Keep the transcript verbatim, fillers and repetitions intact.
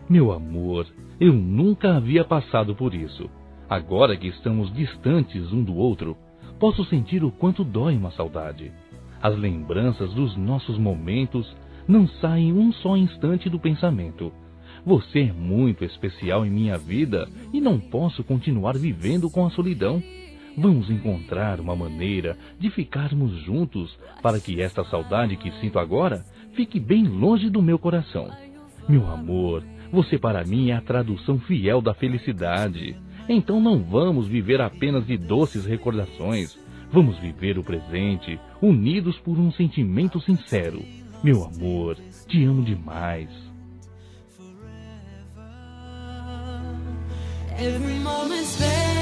Meu amor, eu nunca havia passado por isso. Agora que estamos distantes um do outro, posso sentir o quanto dói uma saudade. As lembranças dos nossos momentos não saem um só instante do pensamento. Você é muito especial em minha vida e não posso continuar vivendo com a solidão. Vamos encontrar uma maneira de ficarmos juntos para que esta saudade que sinto agora fique bem longe do meu coração. Meu amor, você para mim é a tradução fiel da felicidade. Então não vamos viver apenas de doces recordações. Vamos viver o presente, unidos por um sentimento sincero. Meu amor, te amo demais. Every moment's